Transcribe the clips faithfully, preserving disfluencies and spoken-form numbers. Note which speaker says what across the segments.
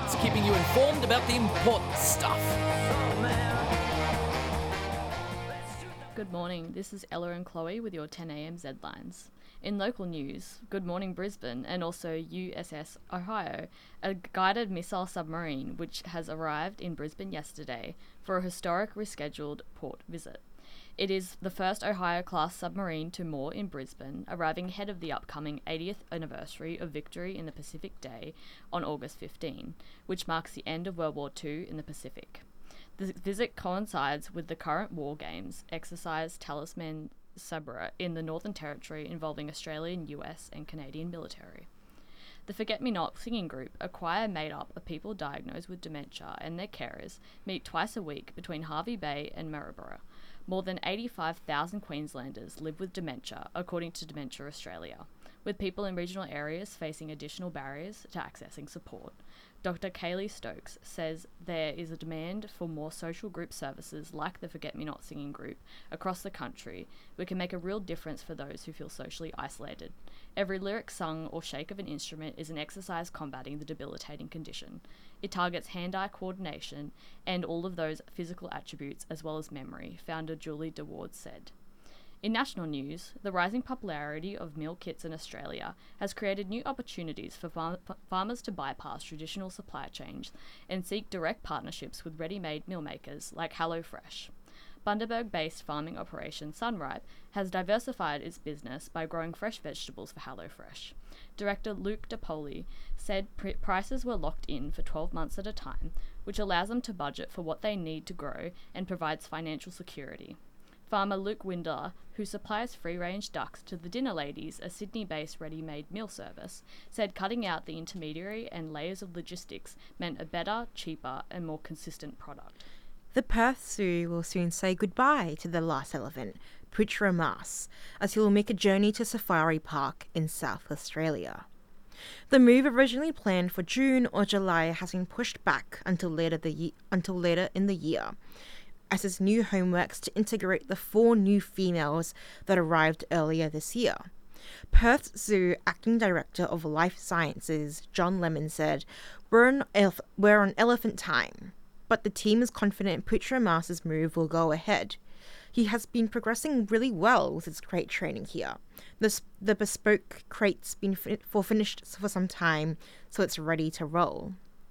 Speaker 1: headlines, keeping you informed about the important stuff.
Speaker 2: Good morning, this is Ella and Chloe with your ten a.m. Z-Lines. In local news, Good Morning Brisbane and also U S S Ohio, a guided missile submarine which has arrived in Brisbane yesterday for a historic rescheduled port visit. It is the first Ohio-class submarine to moor in Brisbane, arriving ahead of the upcoming eightieth anniversary of victory in the Pacific Day on August fifteenth, which marks the end of World War Two in the Pacific. The visit coincides with the current war games, Exercise Talisman Sabre, in the Northern Territory involving Australian, U S and Canadian military. The Forget-Me-Not singing group, a choir made up of people diagnosed with dementia and their carers, meet twice a week between Hervey Bay and Maryborough. More than eighty-five thousand Queenslanders live with dementia, according to Dementia Australia, with people in regional areas facing additional barriers to accessing support. Doctor Kaylee Stokes says there is a demand for more social group services like the Forget-Me-Not singing group across the country. We can make a real difference for those who feel socially isolated. Every lyric sung or shake of an instrument is an exercise combating the debilitating condition. It targets hand-eye coordination and all of those physical attributes as well as memory, founder Julie DeWard said. In national news, the rising popularity of meal kits in Australia has created new opportunities for far- farmers to bypass traditional supply chains and seek direct partnerships with ready-made meal makers like HelloFresh. Bundaberg-based farming operation Sunripe has diversified its business by growing fresh vegetables for HelloFresh. Director Luke DePoli said pr- prices were locked in for twelve months at a time, which allows them to budget for what they need to grow and provides financial security. Farmer Luke Windler, who supplies free-range ducks to the Dinner Ladies, a Sydney-based ready-made meal service, said cutting out the intermediary and layers of logistics meant a better, cheaper and more consistent product.
Speaker 3: The Perth Zoo will soon say goodbye to the last elephant, Putra Mas, as he will make a journey to Safari Park in South Australia. The move, originally planned for June or July, has been pushed back until later, the ye- until later in the year, as his new home works to integrate the four new females that arrived earlier this year. Perth Zoo Acting Director of Life Sciences, John Lemon, said, We're on, elef- we're on elephant time, but the team is confident Putra Mas's move will go ahead. He has been progressing really well with his crate training here. The, the bespoke crate's been fi- for finished for some time, so it's ready to roll.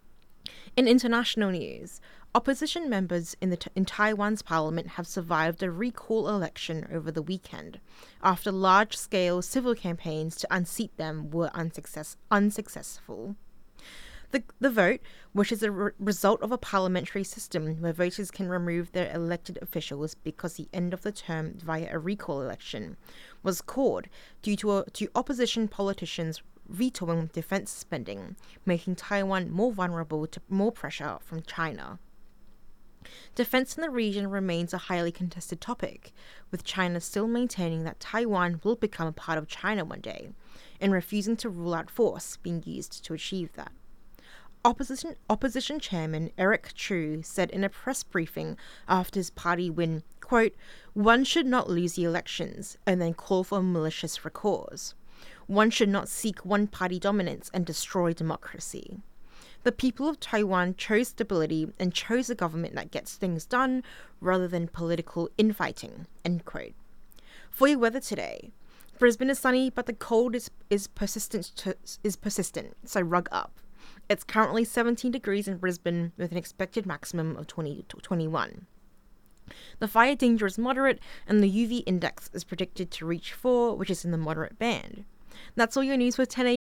Speaker 3: In international news, opposition members in, the, in Taiwan's parliament have survived a recall election over the weekend, after large-scale civil campaigns to unseat them were unsuccess, unsuccessful. The, the vote, which is a re- result of a parliamentary system where voters can remove their elected officials because the end of the term via a recall election, was called due to, a, to opposition politicians vetoing defense spending, making Taiwan more vulnerable to more pressure from China. Defense in the region remains a highly contested topic, with China still maintaining that Taiwan will become a part of China one day, and refusing to rule out force being used to achieve that. Opposition, opposition chairman Eric Chu said in a press briefing after his party win, quote, one should not lose the elections and then call for malicious recalls. One should not seek one-party dominance and destroy democracy. The people of Taiwan chose stability and chose a government that gets things done rather than political infighting, end quote. For your weather today, Brisbane is sunny, but the cold is, is persistent to, is persistent, so rug up. It's currently seventeen degrees in Brisbane with an expected maximum of twenty to twenty-one. The fire danger is moderate and the U V index is predicted to reach four, which is in the moderate band. That's all your news for ten a.m.